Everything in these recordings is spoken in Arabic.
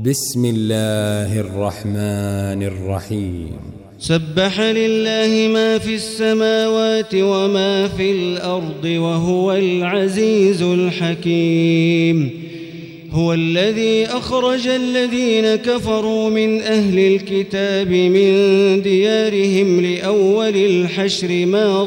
بسم الله الرحمن الرحيم. سبح لله ما في السماوات وما في الأرض وهو العزيز الحكيم. هو الذي أخرج الذين كفروا من أهل الكتاب من ديارهم لأول الحشر ما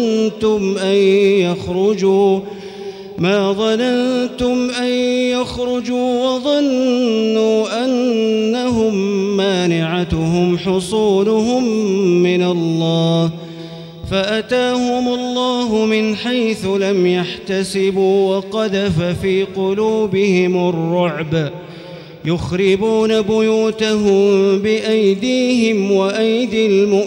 ظننتم أن يخرجوا وظنوا أنهم مانعتهم حصونهم من الله فأتاهم الله من حيث لم يحتسبوا وقذف في قلوبهم الرعب يخربون بيوتهم بأيديهم وأيدي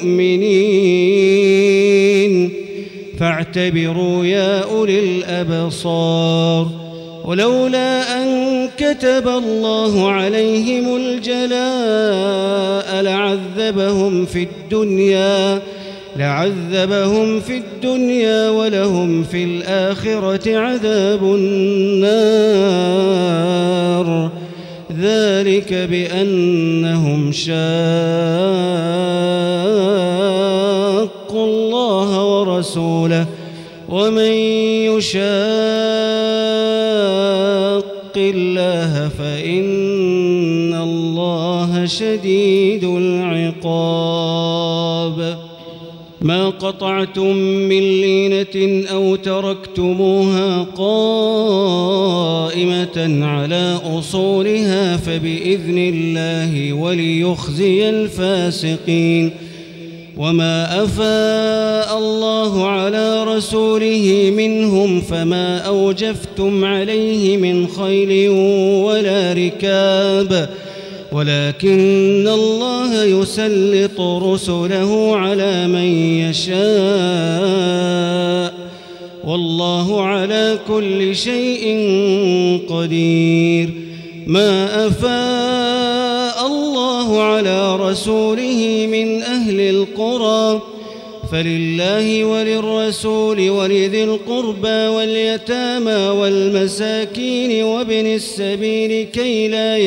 المؤمنين فاعتبروا يا أولي الأبصار. ولولا أن كتب الله عليهم الجلاء لعذبهم في الدنيا ولهم في الآخرة عذاب النار ذلك بأنهم شاقوا الله ورسوله ومن يشاق الله فإن الله شديد العقاب. ما قطعتم من لينة أو تركتموها قائمة على أصولها فبإذن الله وليخزي الفاسقين. وما أفاء الله على رسوله منهم فما أوجفتم عليه من خيل ولا ركاب ولكن الله يسلط رسله على من يشاء والله على كل شيء قدير. ما أفاء الله على رسوله من أهل القرى فلله وللرسول ولذي القربى واليتامى والمساكين وابن السبيل كي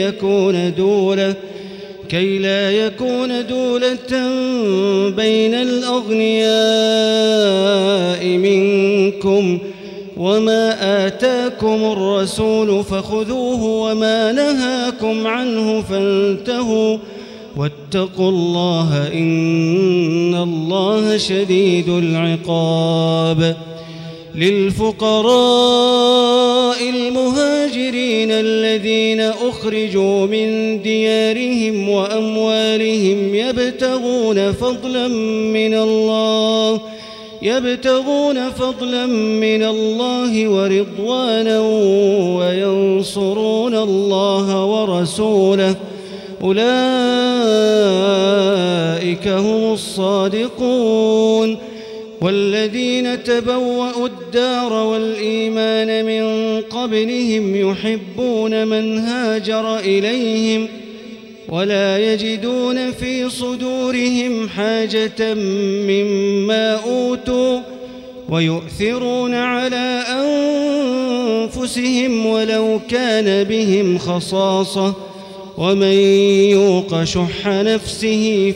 لا يكون دولة بين الأغنياء منكم. وما آتاكم الرسول فخذوه وما نهاكم عنه فانتهوا واتقوا الله إن الله شديد العقاب. للفقراء المهاجرين الذين أخرجوا من ديارهم وأموالهم يبتغون فضلا من الله ورضوانا وينصرون الله ورسوله أولئك هم الصادقون. والذين تبوأوا الدار والإيمان من قبلهم يحبون من هاجر إليهم ولا يجدون في صدورهم حاجة مما أوتوا ويؤثرون على أنفسهم ولو كان بهم خصاصة ومن يوق شح نفسه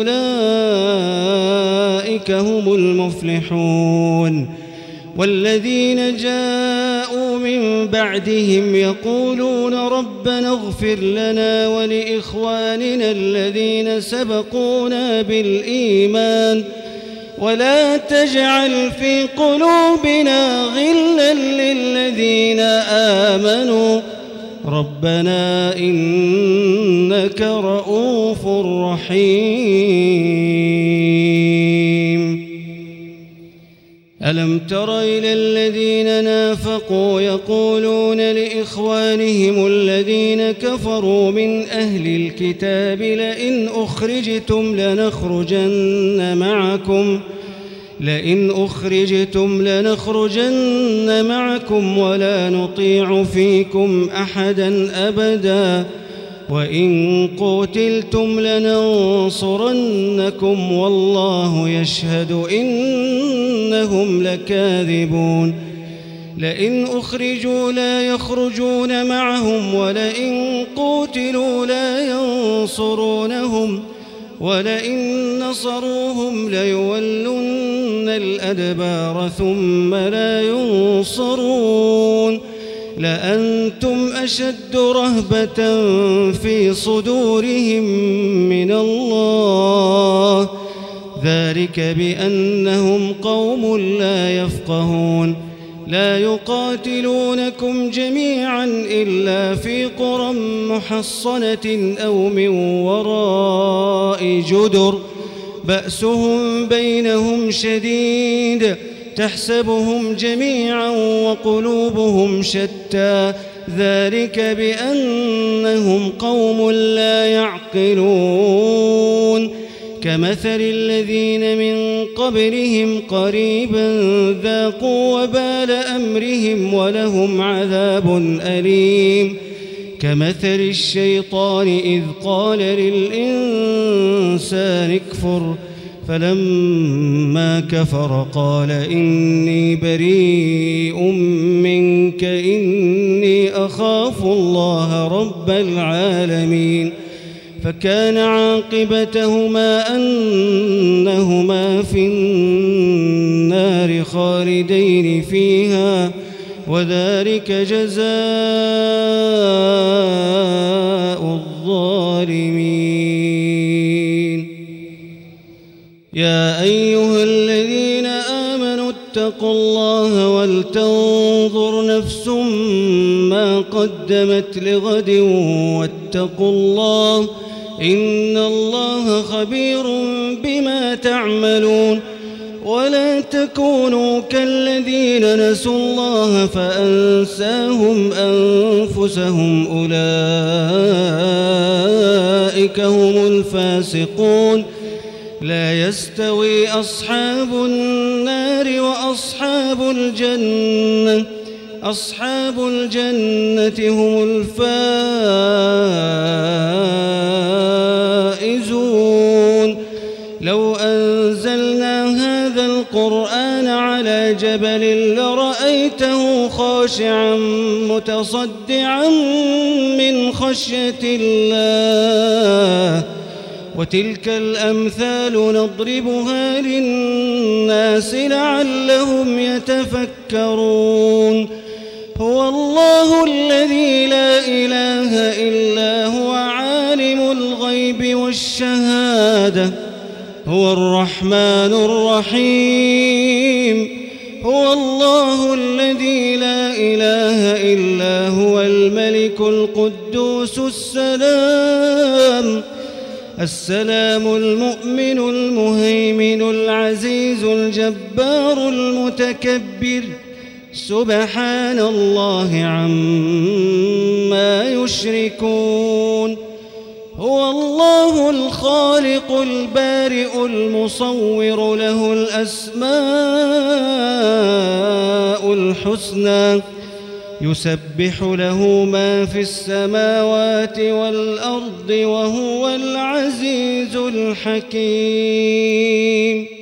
فأولئك هم المفلحون. والذين جاءوا من بعدهم يقولون ربنا اغفر لنا ولإخواننا الذين سبقونا بالإيمان ولا تجعل في قلوبنا غلا للذين آمنوا ربنا إنك رؤوف رحيم. ألم تر إلى الذين نافقوا يقولون لإخوانهم الذين كفروا من أهل الكتاب لئن أخرجتم لنخرجن معكم ولا نطيع فيكم أحدا أبدا وإن قتلتم لننصرنكم والله يشهد إنهم لكاذبون. لئن أخرجوا لا يخرجون معهم ولئن قوتلوا لا ينصرونهم ولئن نصروهم ليولن الأدبار ثم لا ينصرون لأنتم أشد رهبة في صدورهم من الله ذلك بأنهم قوم لا يفقهون لا يقاتلونكم جميعا إلا في قرى محصنة أو من وراء جدر بأسهم بينهم شديد تحسبهم جميعا وقلوبهم شتى ذلك بأنهم قوم لا يعقلون كمثل الذين من قبلهم قريبا ذاقوا وبال أمرهم ولهم عذاب أليم كمثل الشيطان إذ قال للإنسان اكفر فلما كفر قال إني بريء منك إني أخاف الله رب العالمين فكان عاقبتهما أنهما في النار خالدين فيها وذلك جزاء الظالمين يا أيها الذين آمنوا اتقوا الله ولتنظر نفس ما قدمت لغد واتقوا الله إن الله خبير بما تعملون ولا تكونوا كالذين نسوا الله فأنساهم أنفسهم أولئك هم الفاسقون لا يستوي أصحاب النار وأصحاب الجنة أصحاب الجنة هم الفائزون لو أنزلنا هذا القرآن على جبل لرأيته خاشعا متصدعا من خشية الله وتلك الأمثال نضربها للناس لعلهم يتفكرون هو الله الذي لا إله إلا هو عالم الغيب والشهادة هو الرحمن الرحيم هو الله الذي لا إله إلا هو الملك القدوس السلام المؤمن المهيمن العزيز الجبار المتكبر سبحان الله عما يشركون هو الله الخالق البارئ المصور له الأسماء الحسنى يسبح له ما في السماوات والأرض وهو العزيز الحكيم